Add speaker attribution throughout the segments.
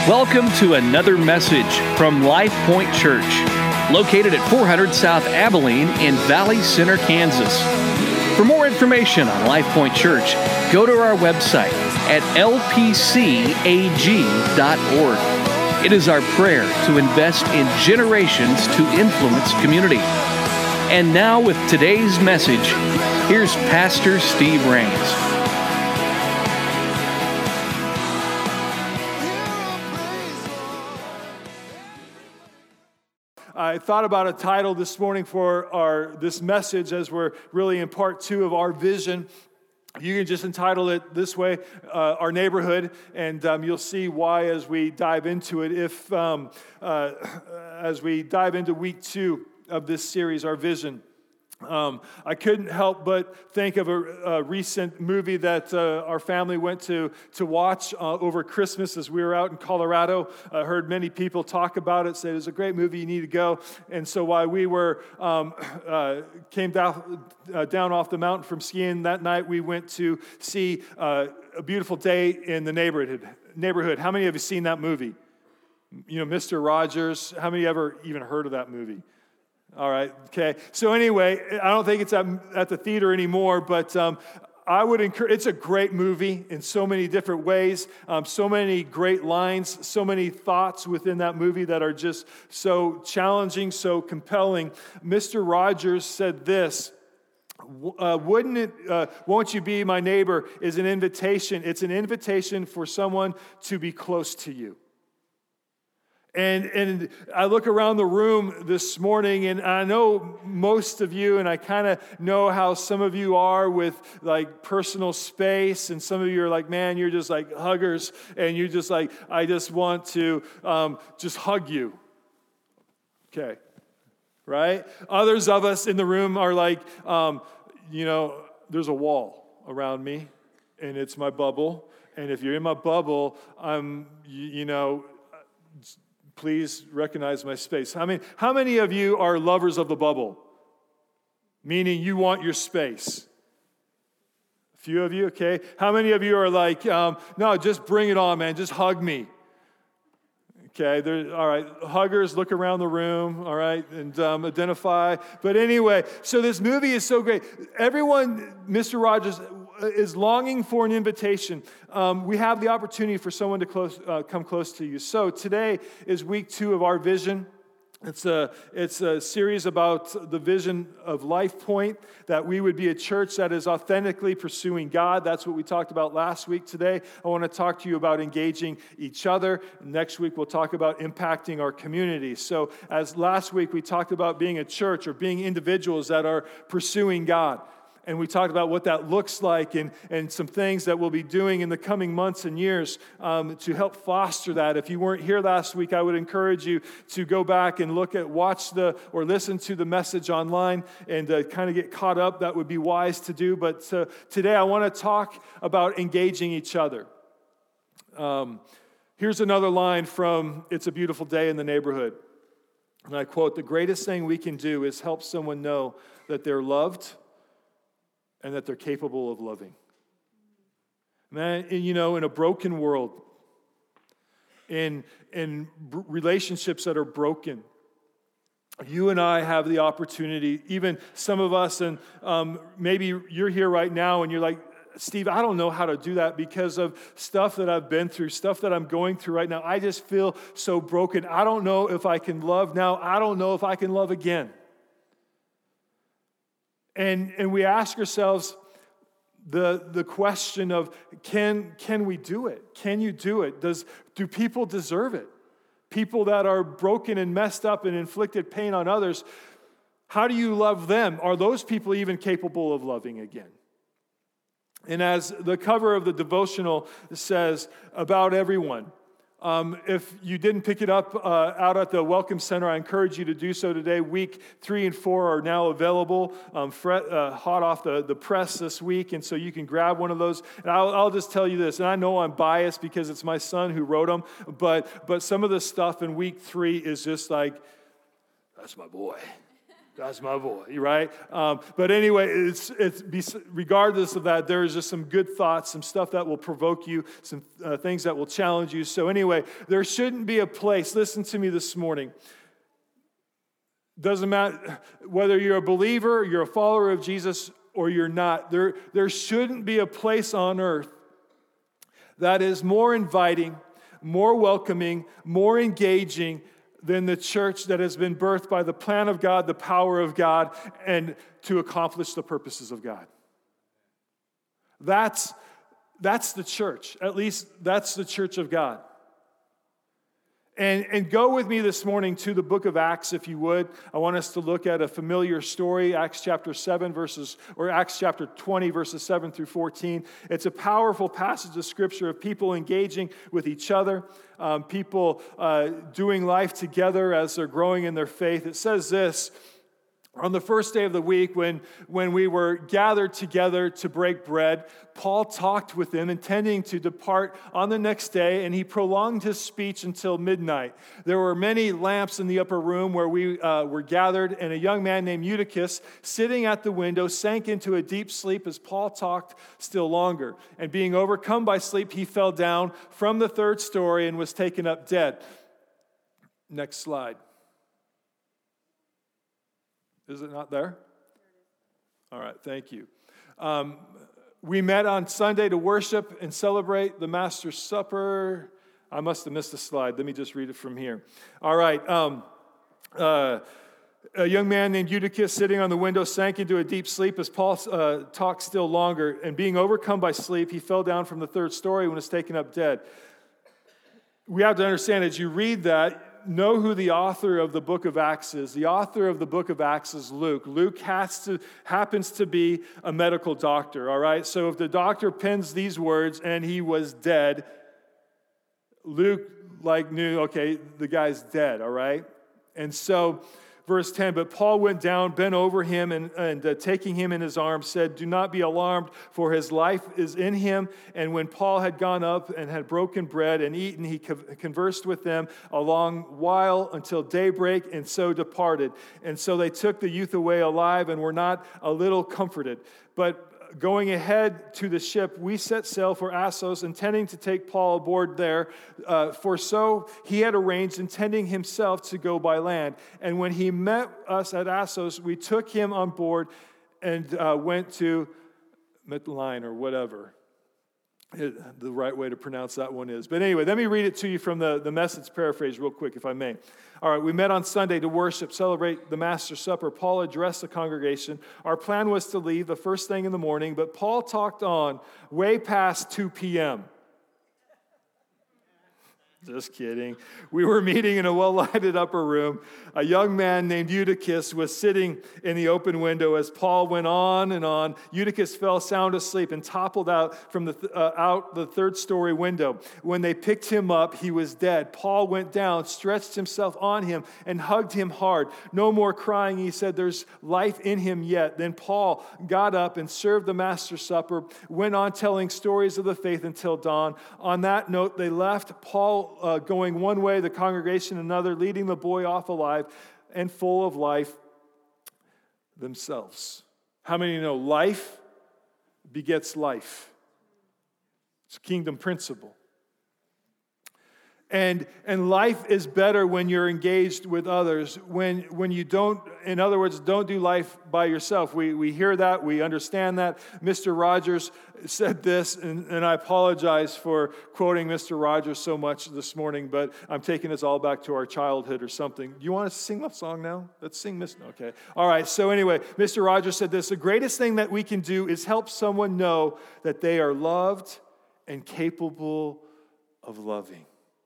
Speaker 1: Welcome to another message from Life Point Church, located at 400 South Abilene in Valley Center, Kansas. For more information on Life Point Church, go to our website at lpcag.org. It is our prayer to invest in generations to influence community. And now with today's message, here's Pastor Steve Rains.
Speaker 2: I thought about a title this morning for this message as we're really in part 2 of our vision. You can just entitle it this way, Our Neighborhood, and you'll see why as we dive into it. As we dive into week 2 of this series, Our Vision, I couldn't help but think of a recent movie that our family went to watch over Christmas as we were out in Colorado. I heard many people talk about it, say it's a great movie, you need to go. And so while we were came down off the mountain from skiing that night, we went to see A Beautiful Day in the Neighborhood. How many of you seen that movie? You know, Mr. Rogers. How many ever even heard of that movie? All right, okay. So anyway, I don't think it's at the theater anymore, but I would encourage, it's a great movie in so many different ways, so many great lines, so many thoughts within that movie that are just so challenging, so compelling. Mr. Rogers said this, won't you be my neighbor is an invitation. It's an invitation for someone to be close to you. And I look around the room this morning, and I know most of you, and I kind of know how some of you are with like personal space, and some of you are like, man, you're just like huggers, and you're just like, I just want to just hug you. Okay, right? Others of us in the room are like, there's a wall around me, and it's my bubble, and if you're in my bubble, please recognize my space. How many of you are lovers of the bubble? Meaning you want your space. A few of you, okay. How many of you are like, no, just bring it on, man. Just hug me. Okay, all right. Huggers, look around the room, all right, and identify. But anyway, so this movie is so great. Everyone, Mr. Rogers, is longing for an invitation. We have the opportunity for someone to come close to you. So today is week 2 of Our Vision. It's a series about the vision of Life Point, that we would be a church that is authentically pursuing God. That's what we talked about last week. Today, I want to talk to you about engaging each other. Next week, we'll talk about impacting our community. So as last week, we talked about being a church or being individuals that are pursuing God. And we talked about what that looks like and some things that we'll be doing in the coming months and years to help foster that. If you weren't here last week, I would encourage you to go back and watch or listen to the message online and kind of get caught up. That would be wise to do. But today I want to talk about engaging each other. Here's another line from It's a Beautiful Day in the Neighborhood. And I quote, "The greatest thing we can do is help someone know that they're loved and that they're capable of loving." Man, in a broken world, in relationships that are broken, you and I have the opportunity, even some of us, and maybe you're here right now and you're like, Steve, I don't know how to do that because of stuff that I've been through, stuff that I'm going through right now. I just feel so broken. I don't know if I can love now. I don't know if I can love again. And we ask ourselves the question of, can we do it? Can you do it? Do people deserve it? People that are broken and messed up and inflicted pain on others, how do you love them? Are those people even capable of loving again? And as the cover of the devotional says, about everyone, if you didn't pick it up out at the Welcome Center, I encourage you to do so today. Week 3 and 4 are now available, hot off the press this week, and so you can grab one of those. And I'll just tell you this, and I know I'm biased because it's my son who wrote them, but some of the stuff in week 3 is just like, that's my boy. That's my boy, right? But anyway, regardless of that, there is just some good thoughts, some stuff that will provoke you, some things that will challenge you. So anyway, there shouldn't be a place, listen to me this morning. Doesn't matter whether you're a believer, you're a follower of Jesus, or you're not. There shouldn't be a place on earth that is more inviting, more welcoming, more engaging than the church that has been birthed by the plan of God, the power of God, and to accomplish the purposes of God. That's the church. At least that's the church of God. And go with me this morning to the book of Acts, if you would. I want us to look at a familiar story, Acts chapter 20, verses 7 through 14. It's a powerful passage of Scripture of people engaging with each other, people doing life together as they're growing in their faith. It says this: on the first day of the week, when we were gathered together to break bread, Paul talked with them, intending to depart on the next day, and he prolonged his speech until midnight. There were many lamps in the upper room where we were gathered, and a young man named Eutychus, sitting at the window, sank into a deep sleep as Paul talked still longer. And being overcome by sleep, he fell down from the third story and was taken up dead. Next slide. Is it not there? All right, thank you. We met on Sunday to worship and celebrate the Master's Supper. I must have missed a slide. Let me just read it from here. All right. A young man named Eutychus, sitting on the window, sank into a deep sleep as Paul talked still longer. And being overcome by sleep, he fell down from the third story and was taken up dead. We have to understand, as you read that, know who the author of the book of Acts is. The author of the book of Acts is Luke. Luke happens to be a medical doctor, all right? So if the doctor pens these words, and he was dead, Luke knew, okay, the guy's dead, all right? And so verse 10, but Paul went down, bent over him, and taking him in his arms, said, do not be alarmed, for his life is in him. And when Paul had gone up and had broken bread and eaten, he conversed with them a long while until daybreak, and so departed. And so they took the youth away alive and were not a little comforted. But going ahead to the ship, we set sail for Assos, intending to take Paul aboard there, for so he had arranged, intending himself to go by land. And when he met us at Assos, we took him on board and went to Mytilene, or whatever the right way to pronounce that one is. But anyway, let me read it to you from the Message paraphrase real quick, if I may. All right, we met on Sunday to worship, celebrate the Master's Supper. Paul addressed the congregation. Our plan was to leave the first thing in the morning, but Paul talked on way past 2 p.m. Just kidding. We were meeting in a well-lighted upper room. A young man named Eutychus was sitting in the open window. As Paul went on and on, Eutychus fell sound asleep and toppled out from out the third-story window. When they picked him up, he was dead. Paul went down, stretched himself on him, and hugged him hard. No more crying, he said, there's life in him yet. Then Paul got up and served the Master's Supper, went on telling stories of the faith until dawn. On that note, they left. Paul going one way, the congregation another, leading the boy off alive and full of life themselves. How many know life begets life? It's a kingdom principle. And life is better when you're engaged with others. When you don't, in other words, don't do life by yourself. We hear that, we understand that. Mr. Rogers said this, and I apologize for quoting Mr. Rogers so much this morning, but I'm taking us all back to our childhood or something. Do you want to sing that song now? Let's sing this. Okay. All right. So anyway, Mr. Rogers said this: the greatest thing that we can do is help someone know that they are loved and capable of loving.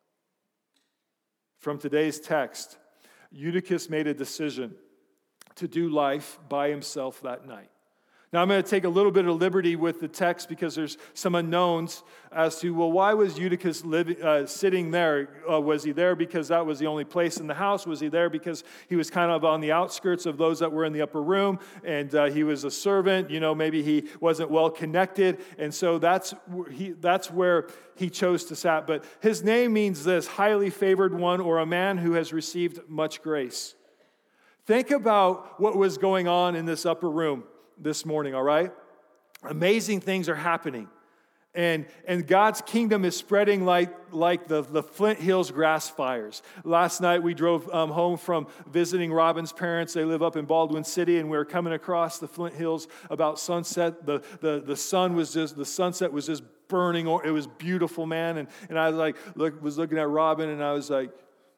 Speaker 2: From today's text, Eutychus made a decision to do life by himself that night. Now, I'm going to take a little bit of liberty with the text because there's some unknowns as to, well, why was Eutychus sitting there? Was he there because that was the only place in the house? Was he there because he was kind of on the outskirts of those that were in the upper room and he was a servant? You know, maybe he wasn't well connected, and so that's where he chose to sit. But his name means this: highly favored one, or a man who has received much grace. Think about what was going on in this upper room this morning, all right? Amazing things are happening. And God's kingdom is spreading like the Flint Hills grass fires. Last night we drove home from visiting Robin's parents. They live up in Baldwin City, and we were coming across the Flint Hills about sunset. The sunset was just burning. It was beautiful, man. And I was looking at Robin, and I was like,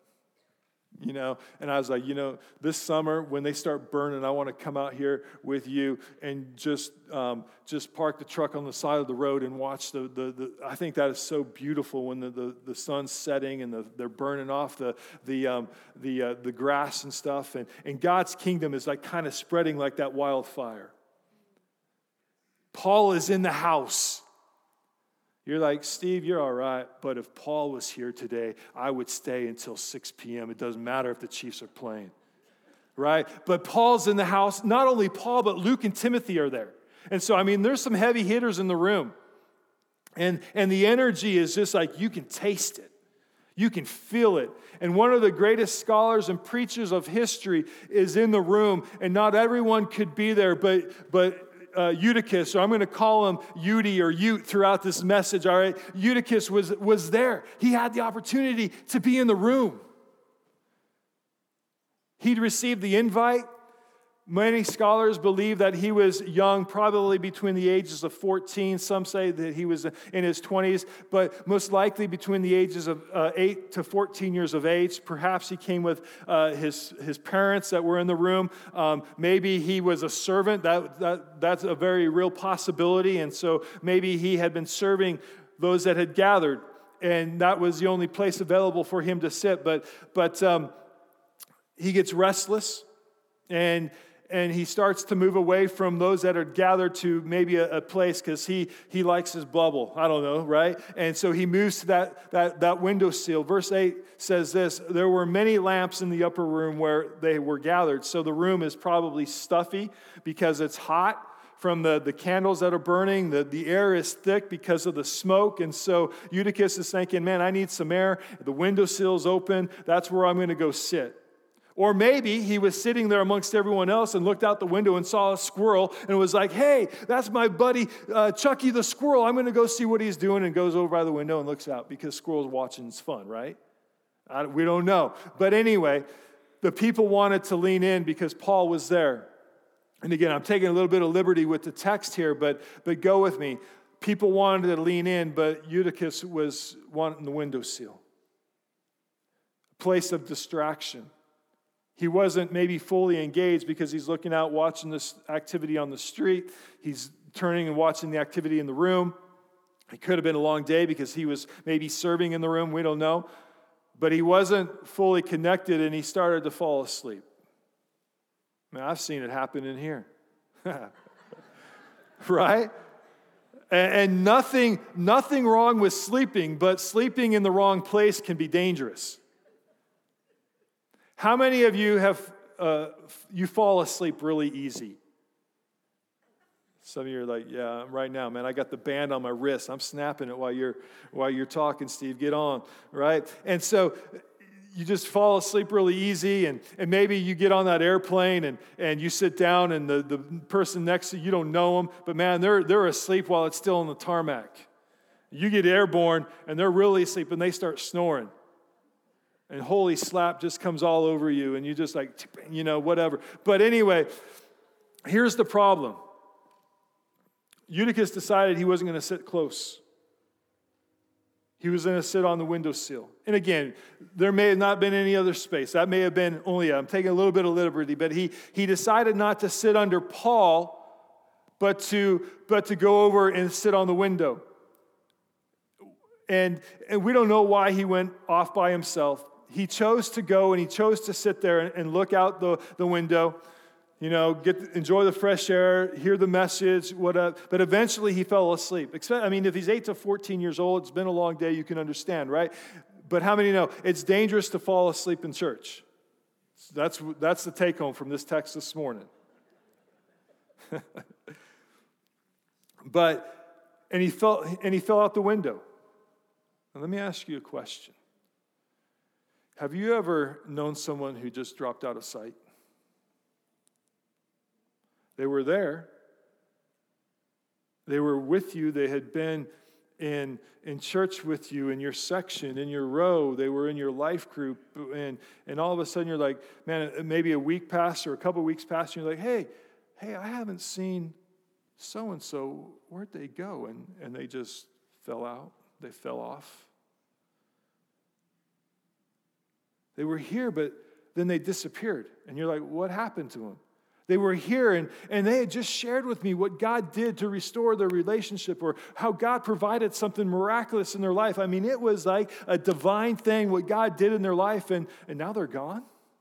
Speaker 2: this summer when they start burning, I want to come out here with you and just park the truck on the side of the road and watch I think that is so beautiful when the sun's setting and they're burning off the grass and stuff, and God's kingdom is like kind of spreading like that wildfire. Paul is in the house. You're like, Steve, you're all right, but if Paul was here today, I would stay until 6 p.m. It doesn't matter if the Chiefs are playing, right? But Paul's in the house. Not only Paul, but Luke and Timothy are there. And so, there's some heavy hitters in the room. And the energy is just like, you can taste it. You can feel it. And one of the greatest scholars and preachers of history is in the room, and not everyone could be there, but Eutychus, or I'm going to call him Udi or Ute throughout this message, all right? Eutychus was there. He had the opportunity to be in the room. He'd received the invite. Many scholars believe that he was young, probably between the ages of 14. Some say that he was in his 20s, but most likely between the ages of 8 to 14 years of age. Perhaps he came with his parents that were in the room. Maybe he was a servant. That's a very real possibility. And so maybe he had been serving those that had gathered, and that was the only place available for him to sit. But he gets restless, and he starts to move away from those that are gathered to maybe a place because he likes his bubble. I don't know, right? And so he moves to that windowsill. Verse 8 says this: there were many lamps in the upper room where they were gathered. So the room is probably stuffy because it's hot from the candles that are burning. The air is thick because of the smoke. And so Eutychus is thinking, man, I need some air. The windowsill's open. That's where I'm going to go sit. Or maybe he was sitting there amongst everyone else and looked out the window and saw a squirrel and was like, hey, that's my buddy Chucky the squirrel. I'm going to go see what he's doing, and goes over by the window and looks out because squirrels watching is fun, right? We don't know. But anyway, the people wanted to lean in because Paul was there. And again, I'm taking a little bit of liberty with the text here, but go with me. People wanted to lean in, but Eutychus was wanting the windowsill. A place of distraction. He wasn't maybe fully engaged because he's looking out, watching this activity on the street. He's turning and watching the activity in the room. It could have been a long day because he was maybe serving in the room. We don't know. But he wasn't fully connected, and he started to fall asleep. I've seen it happen in here. Right? And nothing wrong with sleeping, but sleeping in the wrong place can be dangerous. How many of you you fall asleep really easy? Some of you are like, yeah, right now, man, I got the band on my wrist. I'm snapping it while you're talking, Steve. Get on, right? And so you just fall asleep really easy, and maybe you get on that airplane and you sit down, and the person next to you don't know them, but man, they're asleep while it's still on the tarmac. You get airborne, and they're really asleep, and they start snoring. And holy slap just comes all over you, and you just like, whatever. But anyway, here's the problem. Eutychus decided he wasn't going to sit close. He was going to sit on the windowsill. And again, there may have not been any other space. That may have been only, I'm taking a little bit of liberty, but he decided not to sit under Paul, but to go over and sit on the window. And we don't know why he went off by himself. He chose to go, and he chose to sit there and look out the window, enjoy the fresh air, hear the message, whatever. But eventually he fell asleep. If he's 8 to 14 years old, it's been a long day, you can understand, right? But how many know it's dangerous to fall asleep in church? That's the take home from this text this morning. And he fell out the window. Now, let me ask you a question. Have you ever known someone who just dropped out of sight? They were there. They were with you. They had been in church with you, in your section, in your row. They were in your life group. And all of a sudden you're like, man, maybe a week passed or a couple weeks passed, and you're like, hey, I haven't seen so-and-so. Where'd they go? And they just fell out. They fell off. They were here, but then they disappeared. And you're like, what happened to them? They were here, and they had just shared with me what God did to restore their relationship, or how God provided something miraculous in their life. I mean, it was like a divine thing, what God did in their life, and now they're gone.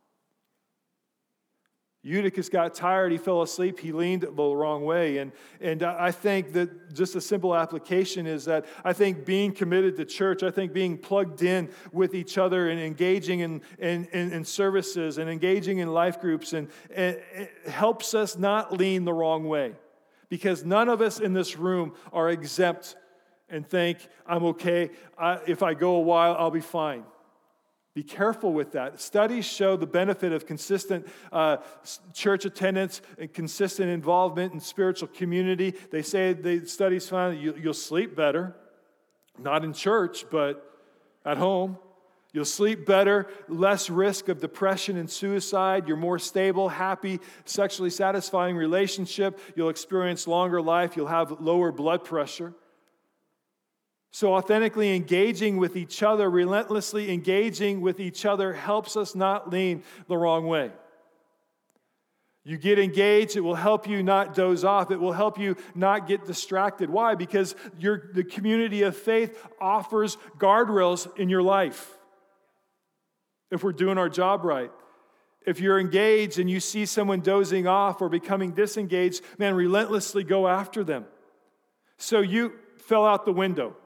Speaker 2: Eutychus got tired, he fell asleep, he leaned the wrong way. And I think that just a simple application is that I think being committed to church, I think being plugged in with each other and engaging in services and engaging in life groups, and it helps us not lean the wrong way. Because none of us in this room are exempt and think, I'm okay, if I go a while, I'll be fine. Be careful with that. Studies show the benefit of consistent church attendance and consistent involvement in spiritual community. They say the studies found that you'll sleep better, not in church, but at home. You'll sleep better, less risk of depression and suicide. You're more stable, happy, sexually satisfying relationship. You'll experience longer life. You'll have lower blood pressure. So authentically engaging with each other, relentlessly engaging with each other helps us not lean the wrong way. You get engaged, it will help you not doze off. It will help you not get distracted. Why? Because the community of faith offers guardrails in your life. If we're doing our job right. If you're engaged and you see someone dozing off or becoming disengaged, man, relentlessly go after them. So you fell out the window.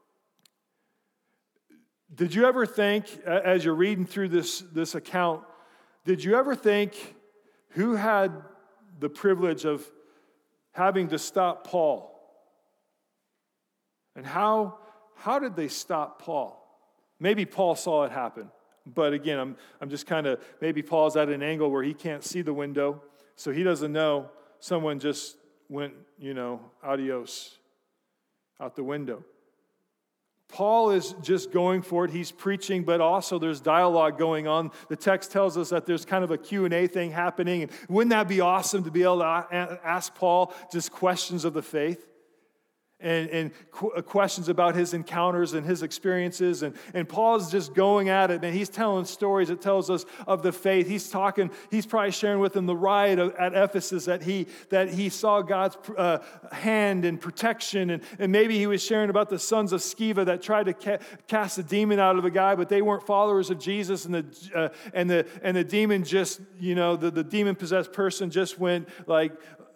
Speaker 2: Did you ever think, as you're reading through this account, did you ever think who had the privilege of having to stop Paul? And how did they stop Paul? Maybe Paul saw it happen. But again, I'm just kind of, maybe Paul's at an angle where he can't see the window, so he doesn't know someone just went, adios, out the window. Paul is just going for it. He's preaching, but also there's dialogue going on. The text tells us that there's kind of a Q&A thing happening. And wouldn't that be awesome to be able to ask Paul just questions of the faith? And questions about his encounters and his experiences. And Paul's just going at it, man. He's telling stories. It tells us of the faith. He's probably sharing with them the riot at Ephesus that he saw God's hand and protection. And maybe he was sharing about the sons of Sceva that tried to cast a demon out of a guy, but they weren't followers of Jesus. And the demon just, the demon-possessed person just went like,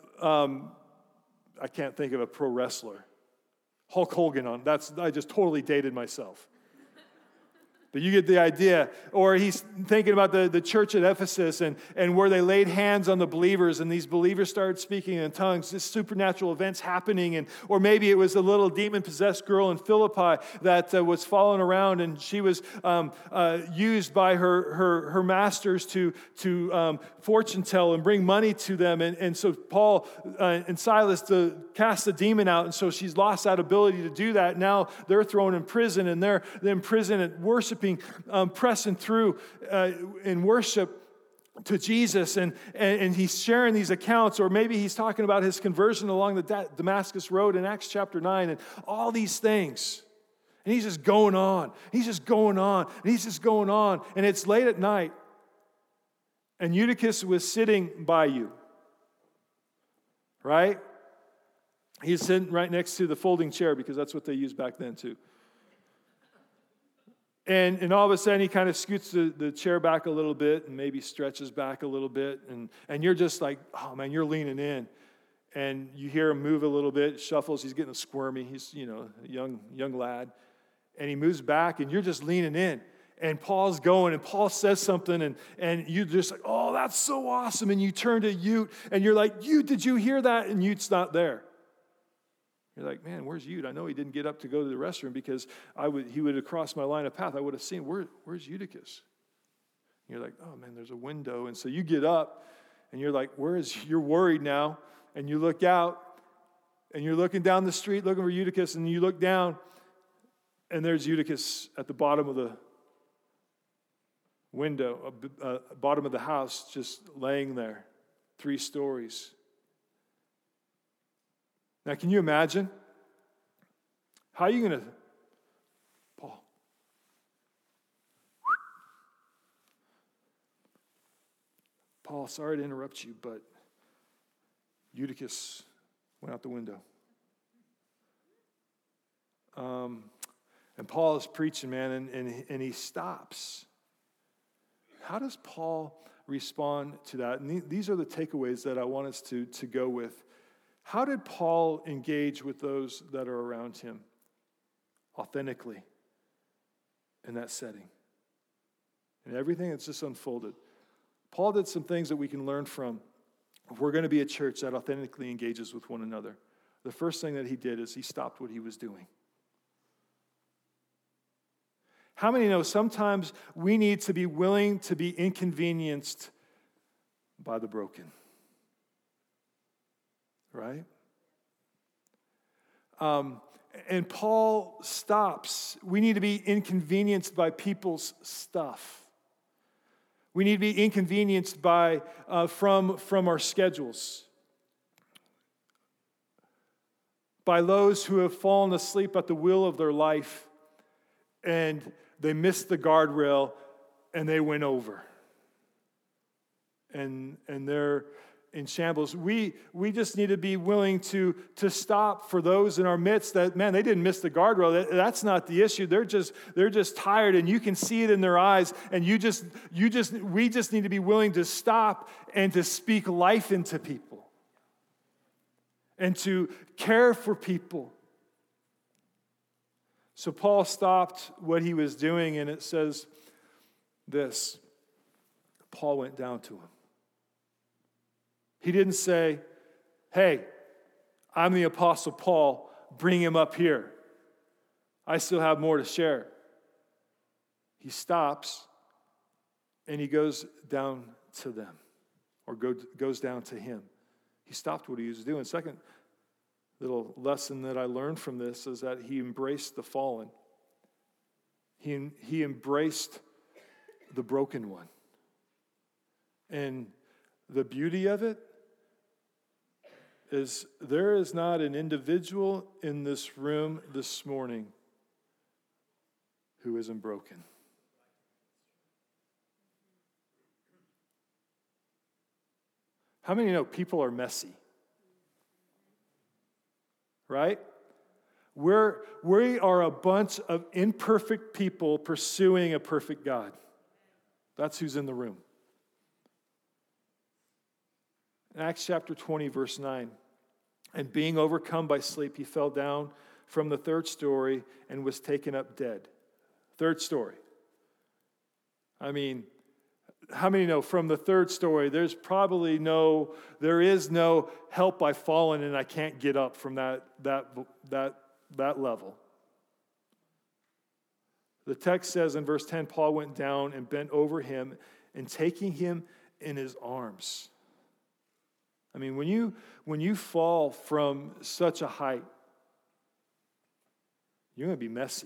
Speaker 2: I can't think of a pro wrestler. Hulk Hogan I just totally dated myself. But you get the idea. Or he's thinking about the church at Ephesus and where they laid hands on the believers and these believers started speaking in tongues, just supernatural events happening. Or maybe it was a little demon-possessed girl in Philippi that was following around and she was used by her masters to fortune tell and bring money to them. And so Paul and Silas to cast the demon out, and so she's lost that ability to do that. Now they're thrown in prison, and they're in prison and worshiping, pressing through in worship to Jesus, and he's sharing these accounts, or maybe he's talking about his conversion along the Damascus Road in Acts chapter 9, and all these things. And he's just going on. He's just going on. And he's just going on. And it's late at night. And Eutychus was sitting by you. Right? He's sitting right next to the folding chair because that's what they used back then too. And all of a sudden he kind of scoots the chair back a little bit and maybe stretches back a little bit. And you're just like, oh man, you're leaning in. And you hear him move a little bit, shuffles, he's getting squirmy. He's, a young lad. And he moves back and you're just leaning in. And Paul's going and Paul says something and you're just like, oh, that's so awesome. And you turn to Ute and you're like, Ute, did you hear that? And Ute's not there. You're like, man, where's Ute? I know he didn't get up to go to the restroom because he would have crossed my line of path. I would have seen, where's Eutychus? And you're like, oh man, there's a window. And so you get up And you're like, you're worried now. And you look out, and you're looking down the street looking for Eutychus, and you look down, and there's Eutychus at the bottom of the window, bottom of the house, just laying there, 3 stories. Now, can you imagine? How are you going to, Paul, sorry to interrupt you, but Eutychus went out the window. And Paul is preaching, man, and he stops. How does Paul respond to that? And these are the takeaways that I want us to go with. How did Paul engage with those that are around him authentically in that setting? And everything that's just unfolded. Paul did some things that we can learn from if we're going to be a church that authentically engages with one another. The first thing that he did is he stopped what he was doing. How many know sometimes we need to be willing to be inconvenienced by the broken? Right? And Paul stops. We need to be inconvenienced by people's stuff. We need to be inconvenienced by from our schedules, by those who have fallen asleep at the wheel of their life and they missed the guardrail and they went over, and they're in shambles. We just need to be willing to stop for those in our midst that, man, they didn't miss the guardrail. That's not the issue. They're just tired, and you can see it in their eyes. And we just need to be willing to stop and to speak life into people and to care for people. So Paul stopped what he was doing, and it says this: Paul went down to him. He didn't say, hey, I'm the Apostle Paul, bring him up here. I still have more to share. He stops and he goes down to them, or goes down to him. He stopped what he was doing. Second little lesson that I learned from this is that he embraced the fallen. He embraced the broken one. And the beauty of it is there is not an individual in this room this morning who isn't broken. How many know people are messy? Right? We are a bunch of imperfect people pursuing a perfect God. That's who's in the room. In Acts chapter 20, verse 9, and being overcome by sleep, he fell down from the 3rd story and was taken up dead. 3rd story. I mean, how many know from the 3rd story, there is no help, I've fallen and I can't get up from that level. The text says in verse 10, Paul went down and bent over him and taking him in his arms. I mean, when you fall from such a height, you're going to be messy.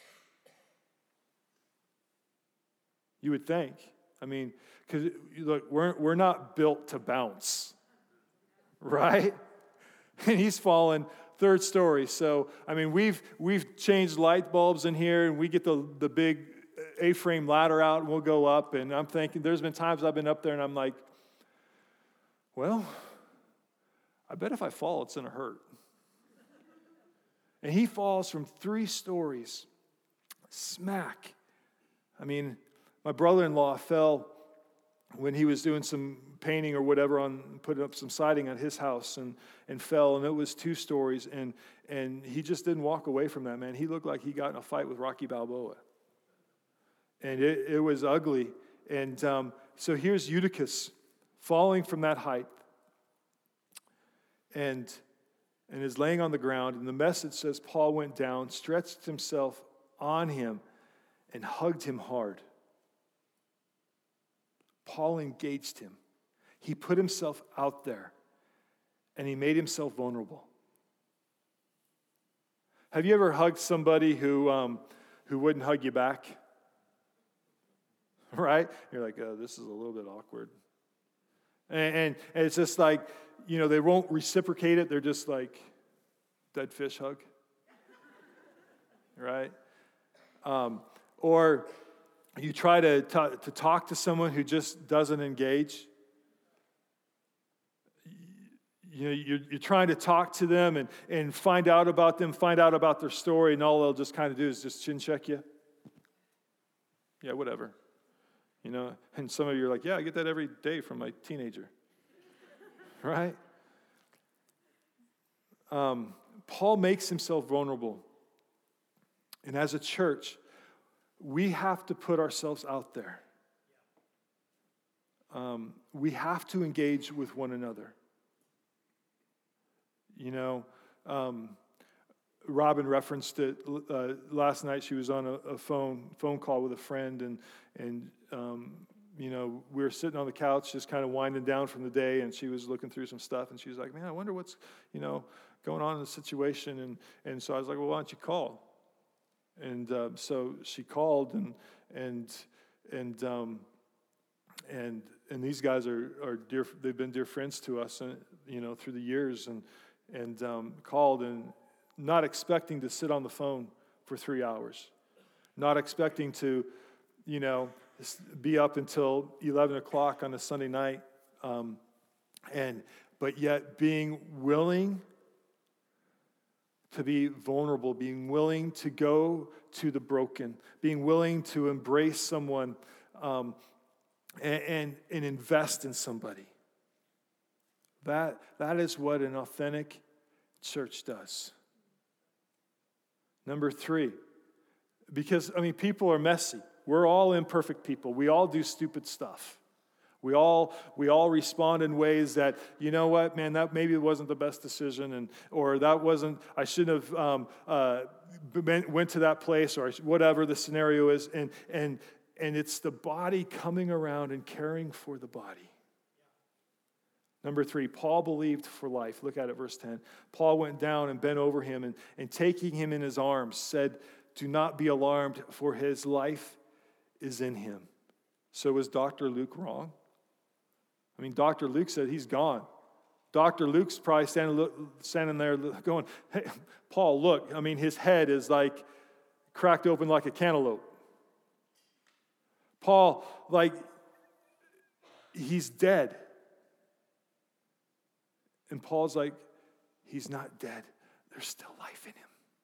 Speaker 2: You would think. I mean, because look, we're not built to bounce, right? And he's fallen 3rd story. So I mean, we've changed light bulbs in here, and we get the big A-frame ladder out, and we'll go up. And I'm thinking, there's been times I've been up there, and I'm like, well, I bet if I fall, it's going to hurt. And he falls from 3 stories, smack. I mean, my brother-in-law fell when he was doing some painting or whatever, on putting up some siding on his house, and fell, and it was 2 stories, and he just didn't walk away from that, man. He looked like he got in a fight with Rocky Balboa. And it was ugly. And so here's Eutychus falling from that height. And is laying on the ground. And the message says Paul went down, stretched himself on him, and hugged him hard. Paul engaged him. He put himself out there, and he made himself vulnerable. Have you ever hugged somebody who wouldn't hug you back? Right? You're like, oh, this is a little bit awkward. And it's just like, they won't reciprocate it. They're just like, dead fish hug. Right? Or you try to talk to someone who just doesn't engage. You're trying to talk to them and find out about them, find out about their story, and all they'll just kind of do is just chin check you. Yeah, whatever. And some of you are like, yeah, I get that every day from my teenager. Right? Paul makes himself vulnerable. And as a church, we have to put ourselves out there. We have to engage with one another. Robin referenced it last night. She was on a phone call with a friend, and we were sitting on the couch just kind of winding down from the day, and she was looking through some stuff, and she was like, man, I wonder what's going on in the situation. And so I was like, well, why don't you call? And so she called, and these guys are dear. They've been dear friends to us, through the years, and called, and not expecting to sit on the phone for 3 hours, not expecting to, be up until 11 o'clock on a Sunday night, but yet being willing to be vulnerable, being willing to go to the broken, being willing to embrace someone, and invest in somebody. That is what an authentic church does. Number 3, because, people are messy. We're all imperfect people. We all do stupid stuff. We all respond in ways that, you know what, man, that maybe wasn't the best decision, or that wasn't, I shouldn't have went to that place, or whatever the scenario is, and it's the body coming around and caring for the body. Number 3, Paul believed for life. Look at it, verse 10. Paul went down and bent over him, and taking him in his arms, said, do not be alarmed, for his life is in him. So was Dr. Luke wrong? Dr. Luke said he's gone. Dr. Luke's probably standing there going, hey, Paul, look. His head is like cracked open like a cantaloupe. Paul, he's dead. And Paul's like, he's not dead. There's still life in him.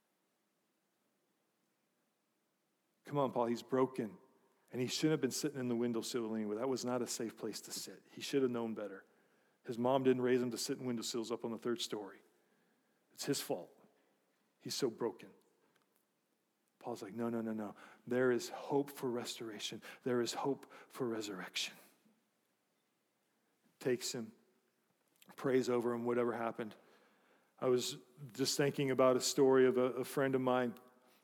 Speaker 2: Come on, Paul, he's broken. And he shouldn't have been sitting in the windowsill anyway. That was not a safe place to sit. He should have known better. His mom didn't raise him to sit in windowsills up on the 3rd story. It's his fault. He's so broken. Paul's like, no. There is hope for restoration. There is hope for resurrection. Takes him, prays over him, whatever happened. I was just thinking about a story of a friend of mine.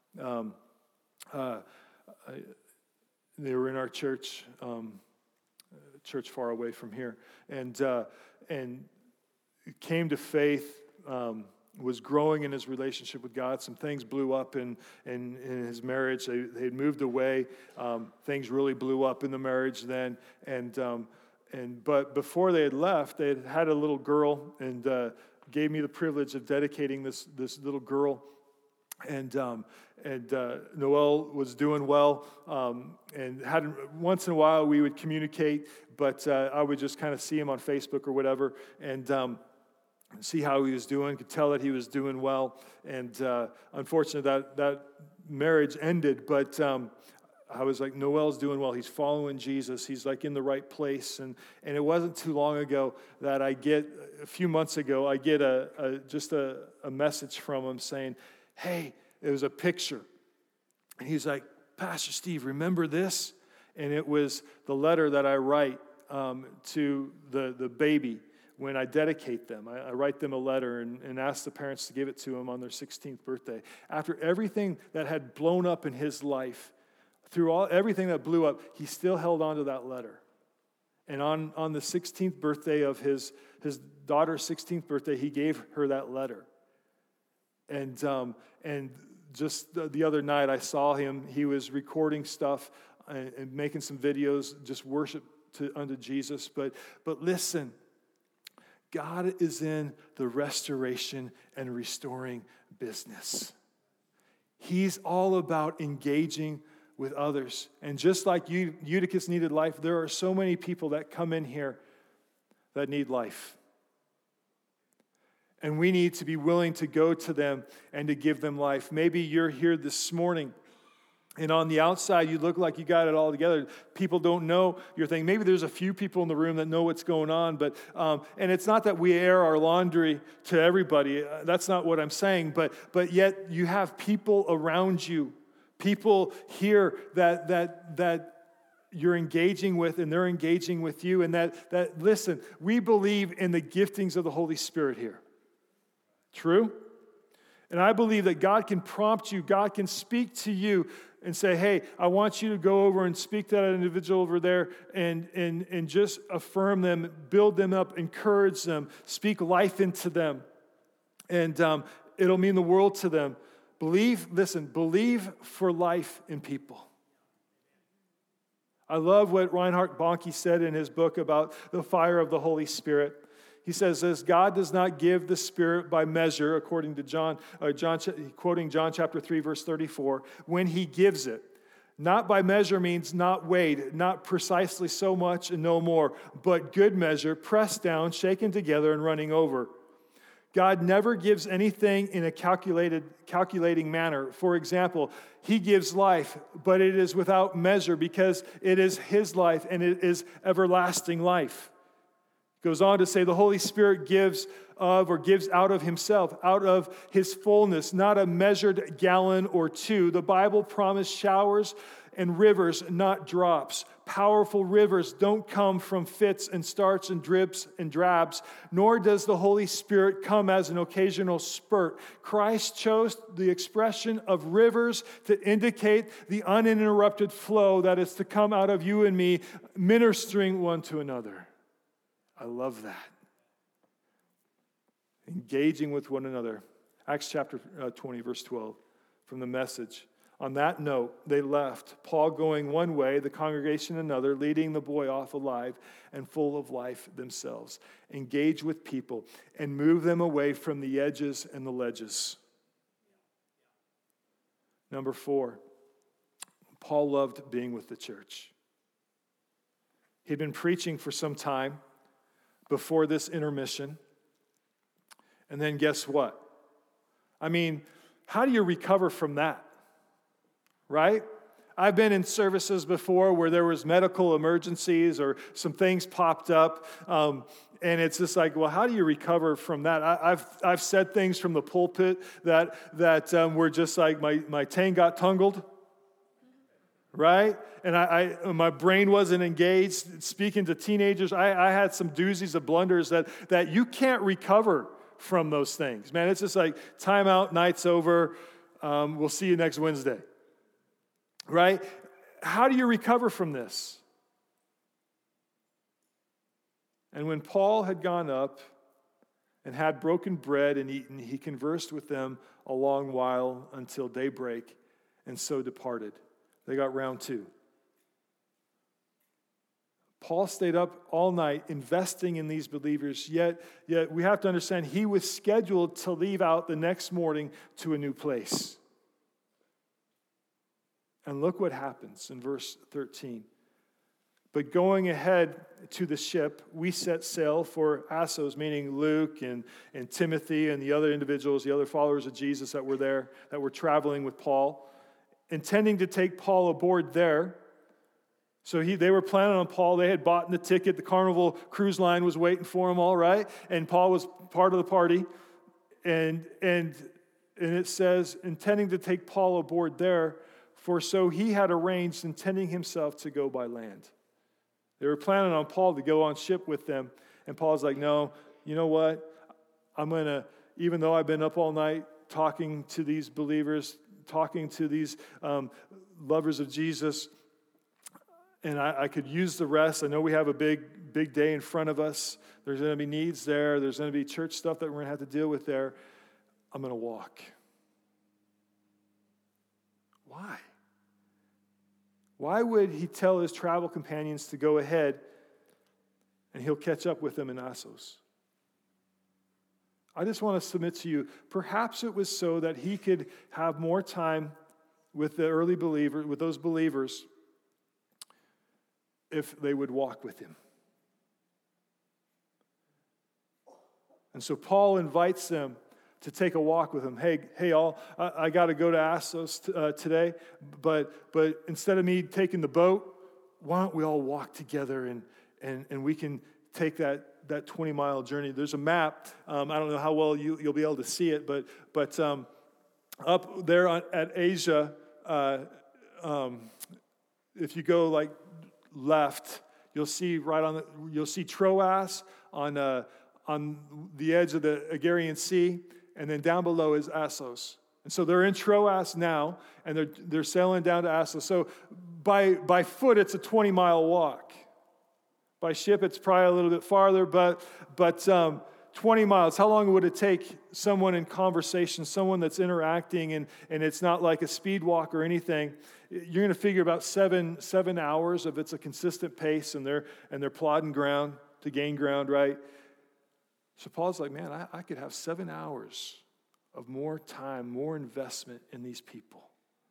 Speaker 2: They were in our church, church far away from here, and came to faith, was growing in his relationship with God. Some things blew up in his marriage. They had moved away. Things really blew up in the marriage then, but before they had left, they had a little girl, and gave me the privilege of dedicating this little girl. And Noelle was doing well, and once in a while we would communicate, but I would just kind of see him on Facebook or whatever, and see how he was doing. Could tell that he was doing well, and unfortunately that marriage ended. But I was like, Noelle's doing well. He's following Jesus. He's in the right place. And it wasn't too long ago that a few months ago, I get a message from him saying, hey, it was a picture. And he's like, Pastor Steve, remember this? And it was the letter that I write to the baby when I dedicate them. I write them a letter and ask the parents to give it to them on their 16th birthday. After everything that had blown up in his life, through everything that blew up, he still held on to that letter. And on the 16th birthday of his daughter's 16th birthday, he gave her that letter. And just the other night, I saw him. He was recording stuff and making some videos, just worship unto Jesus. But listen, God is in the restoration and restoring business. He's all about engaging with others. And just like Eutychus needed life, there are so many people that come in here that need life. And we need to be willing to go to them and to give them life. Maybe you're here this morning, and on the outside, you look like you got it all together. People don't know your thing. Maybe there's a few people in the room that know what's going on, but and it's not that we air our laundry to everybody. That's not what I'm saying. But yet you have people around you, people here that you're engaging with, and they're engaging with you. And that listen, we believe in the giftings of the Holy Spirit here. True? And I believe that God can prompt you, God can speak to you and say, hey, I want you to go over and speak to that individual over there and just affirm them, build them up, encourage them, speak life into them. And it'll mean the world to them. Believe for life in people. I love what Reinhard Bonnke said in his book about the fire of the Holy Spirit. He says this: God does not give the Spirit by measure, according to John, quoting John chapter 3, verse 34, when he gives it. Not by measure means not weighed, not precisely so much and no more, but good measure, pressed down, shaken together, and running over. God never gives anything in a calculating manner. For example, he gives life, but it is without measure because it is his life and it is everlasting life. Goes on to say the Holy Spirit gives out of himself, out of his fullness, not a measured gallon or two. The Bible promised showers and rivers, not drops. Powerful rivers don't come from fits and starts and drips and drabs, nor does the Holy Spirit come as an occasional spurt. Christ chose the expression of rivers to indicate the uninterrupted flow that is to come out of you and me, ministering one to another. I love that. Engaging with one another. Acts chapter 20, verse 12, from the Message. On that note, they left, Paul going one way, the congregation another, leading the boy off alive and full of life themselves. Engage with people and move them away from the edges and the ledges. Number 4, Paul loved being with the church. He'd been preaching for some time before this intermission. And then guess what? I mean, how do you recover from that? Right? I've been in services before where there was medical emergencies or some things popped up, and it's just like, well, how do you recover from that? I've said things from the pulpit that were just like my tang got tangled, right? And my brain wasn't engaged. Speaking to teenagers, I had some doozies of blunders that you can't recover from those things. Man, it's just like time out, night's over. We'll see you next Wednesday. Right? How do you recover from this? And when Paul had gone up and had broken bread and eaten, he conversed with them a long while until daybreak, and so departed. They got round 2. Paul stayed up all night investing in these believers, yet we have to understand he was scheduled to leave out the next morning to a new place. And look what happens in verse 13. But going ahead to the ship, we set sail for Assos, meaning Luke and Timothy and the other individuals, the other followers of Jesus that were there, that were traveling with Paul, intending to take Paul aboard there. So they were planning on Paul. They had bought the ticket. The Carnival Cruise Line was waiting for him, all right? And Paul was part of the party. And it says, intending to take Paul aboard there, for so he had arranged, intending himself to go by land. They were planning on Paul to go on ship with them. And Paul's like, no, you know what? I'm going to, even though I've been up all night talking to these believers, talking to these lovers of Jesus, And I could use the rest. I know we have a big day in front of us. There's going to be needs there. There's going to be church stuff that we're going to have to deal with there. I'm going to walk. Why? Why would he tell his travel companions to go ahead and he'll catch up with them in Assos? I just want to submit to you, perhaps it was so that he could have more time with the early believers, with those believers, if they would walk with him. And so Paul invites them to take a walk with him. Hey, all, I got to go to Assos today, but instead of me taking the boat, why don't we all walk together and we can take that 20-mile journey. There's a map. I don't know how well you'll be able to see it, but up there at Asia, if you go like left, you'll see Troas on the edge of the Aegean Sea, and then down below is Assos. And so they're in Troas now, and they're sailing down to Assos. So by foot, it's a 20-mile walk. By ship, it's probably a little bit farther, but 20 miles. How long would it take someone in conversation, someone that's interacting, and it's not like a speed walk or anything? You're going to figure about seven hours if it's a consistent pace, and they're plodding ground to gain ground, right? So Paul's like, man, I could have 7 hours of more time, more investment in these people,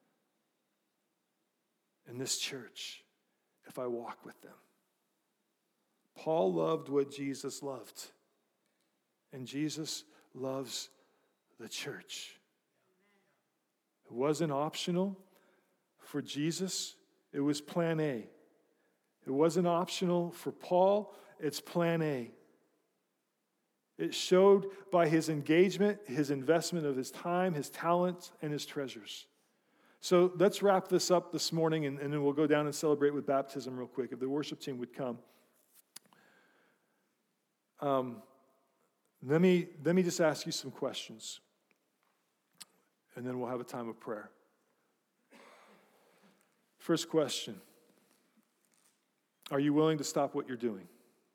Speaker 2: in this church, if I walk with them. Paul loved what Jesus loved. And Jesus loves the church. It wasn't optional for Jesus. It was plan A. It wasn't optional for Paul. It's plan A. It showed by his engagement, his investment of his time, his talents, and his treasures. So let's wrap this up this morning, and then we'll go down and celebrate with baptism real quick. If the worship team would come. Let me just ask you some questions, and then we'll have a time of prayer. First question: are you willing to stop what you're doing?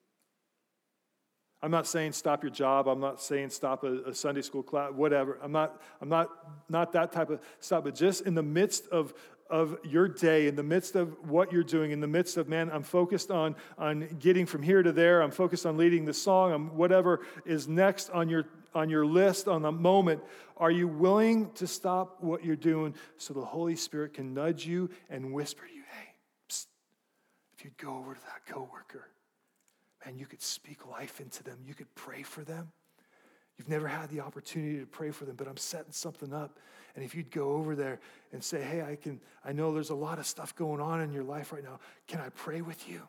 Speaker 2: I'm not saying stop your job. I'm not saying stop a Sunday school class, whatever. I'm not that type of stop. But just in the midst of your day, in the midst of what you're doing, in the midst of, man, I'm focused on getting from here to there. I'm focused on leading the song. Whatever is next on your list, on the moment. Are you willing to stop what you're doing so the Holy Spirit can nudge you and whisper to you, hey, psst, if you'd go over to that coworker, man, you could speak life into them. You could pray for them. You've never had the opportunity to pray for them, but I'm setting something up. And if you'd go over there and say, hey, I know there's a lot of stuff going on in your life right now. Can I pray with you?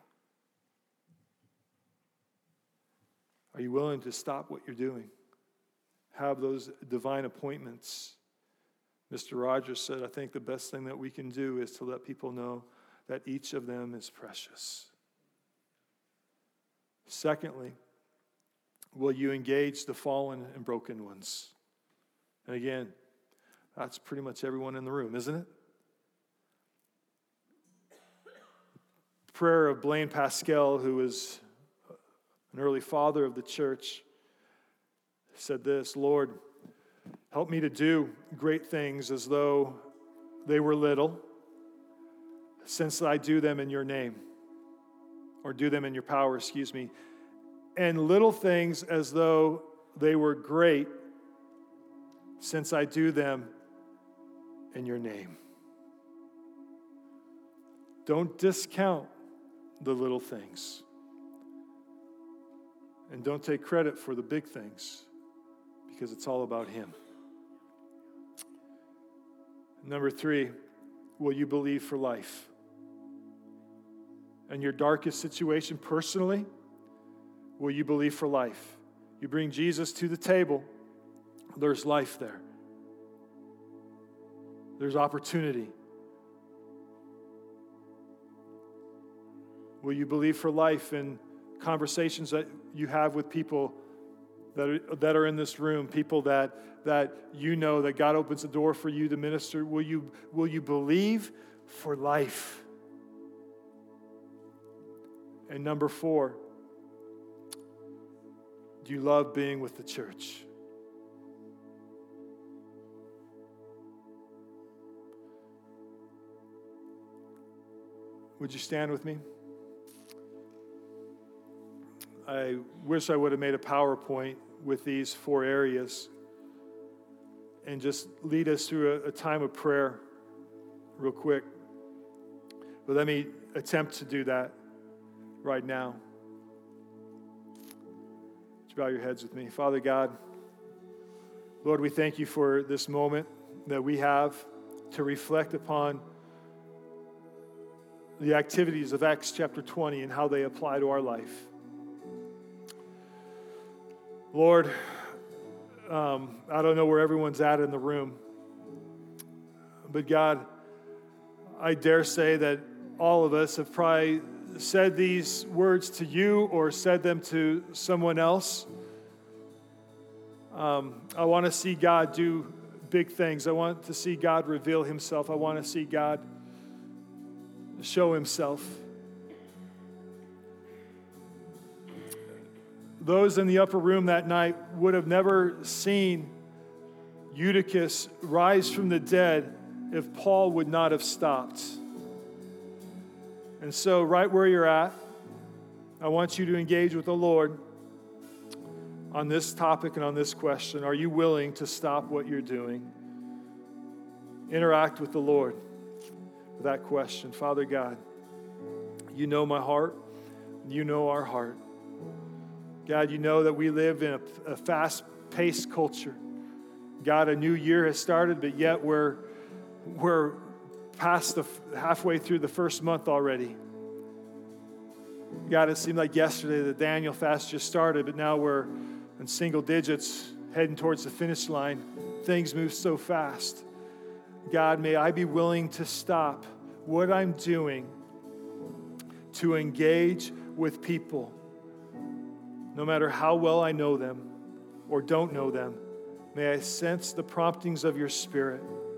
Speaker 2: Are you willing to stop what you're doing? Have those divine appointments. Mr. Rogers said, I think the best thing that we can do is to let people know that each of them is precious. Secondly, will you engage the fallen and broken ones? And again, that's pretty much everyone in the room, isn't it? The prayer of Blaine Pascal, who was an early father of the church, said this: Lord, help me to do great things as though they were little, since I do them in your name. Or do them in your power, and little things as though they were great, since I do them in your name. Don't discount the little things. And don't take credit for the big things, because it's all about him. Number 3, will you believe for life? In your darkest situation personally, will you believe for life? You bring Jesus to the table, there's life there. There's opportunity. Will you believe for life in conversations that you have with people that are in this room, people that you know that God opens the door for you to minister? Will you believe for life? And number 4, do you love being with the church? Would you stand with me? I wish I would have made a PowerPoint with these 4 areas and just lead us through a time of prayer real quick. But let me attempt to do that right now. Would you bow your heads with me? Father God, Lord, we thank you for this moment that we have to reflect upon the activities of Acts chapter 20 and how they apply to our life. Lord, I don't know where everyone's at in the room, but God, I dare say that all of us have probably said these words to you or said them to someone else. I want to see God do big things. I want to see God reveal himself. I want to see God show himself. Those in the upper room that night would have never seen Eutychus rise from the dead if Paul would not have stopped. And so right where you're at, I want you to engage with the Lord on this topic and on this question. Are you willing to stop what you're doing? Interact with the Lord with that question. Father God, you know my heart. You know our heart. God, you know that we live in a fast-paced culture. God, a new year has started, but yet we're past halfway through the first month already. God, it seemed like yesterday the Daniel fast just started, but now we're in single digits heading towards the finish line. Things move so fast. God, may I be willing to stop what I'm doing to engage with people, no matter how well I know them or don't know them. May I sense the promptings of your Spirit.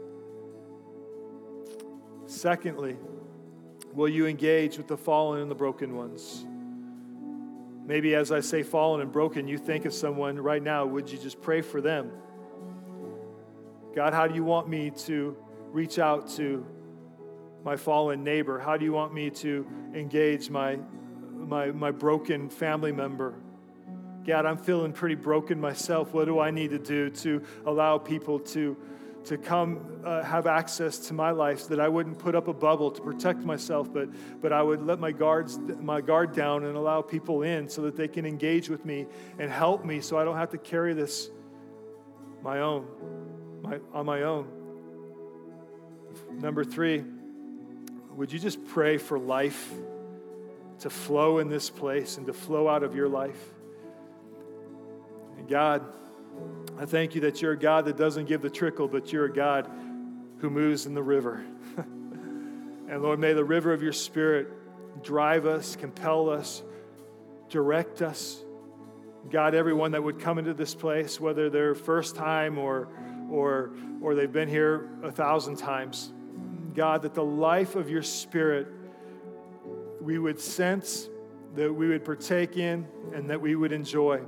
Speaker 2: Secondly, will you engage with the fallen and the broken ones? Maybe as I say fallen and broken, you think of someone right now. Would you just pray for them? God, how do you want me to reach out to my fallen neighbor? How do you want me to engage my broken family member? God, I'm feeling pretty broken myself. What do I need to do to allow people to come have access to my life so that I wouldn't put up a bubble to protect myself, but I would let my guard down and allow people in so that they can engage with me and help me so I don't have to carry this on my own. Number 3, would you just pray for life to flow in this place and to flow out of your life? And God, I thank you that you're a God that doesn't give the trickle, but you're a God who moves in the river. And Lord, may the river of your Spirit drive us, compel us, direct us. God, everyone that would come into this place, whether they're first time or they've been here 1,000 times, God, that the life of your Spirit we would sense, that we would partake in, and that we would enjoy.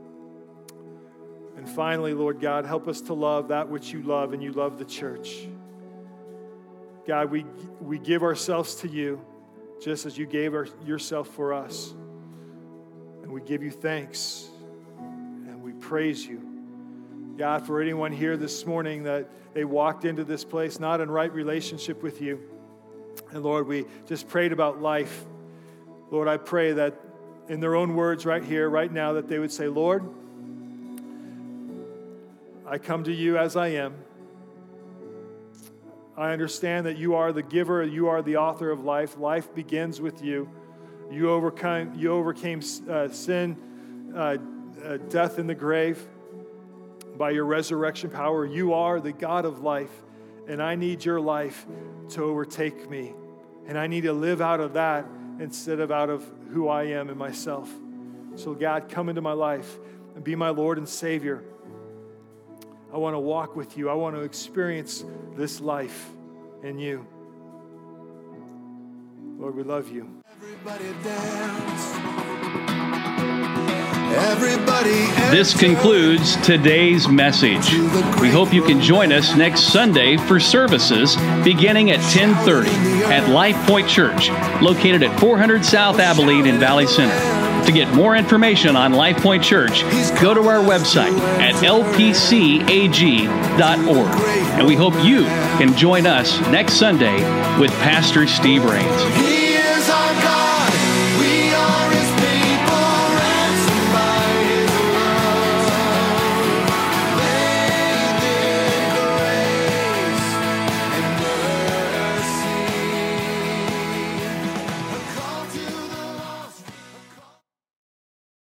Speaker 2: And finally, Lord God, help us to love that which you love, and you love the church. God, we give ourselves to you just as you gave yourself for us. And we give you thanks, and we praise you. God, for anyone here this morning that they walked into this place not in right relationship with you. And Lord, we just prayed about life. Lord, I pray that in their own words right here, right now, that they would say, Lord, I come to you as I am. I understand that you are the giver, you are the author of life. Life begins with you. You overcame sin, death in the grave by your resurrection power. You are the God of life, and I need your life to overtake me. And I need to live out of that instead of out of who I am and myself. So God, come into my life and be my Lord and Savior. I want to walk with you. I want to experience this life in you. Lord, we love you.
Speaker 1: This concludes today's message. We hope you can join us next Sunday for services beginning at 10:30 at Life Point Church, located at 400 South Abilene in Valley Center. To get more information on Life Point Church, go to our website at lpcag.org. And we hope you can join us next Sunday with Pastor Steve Rains.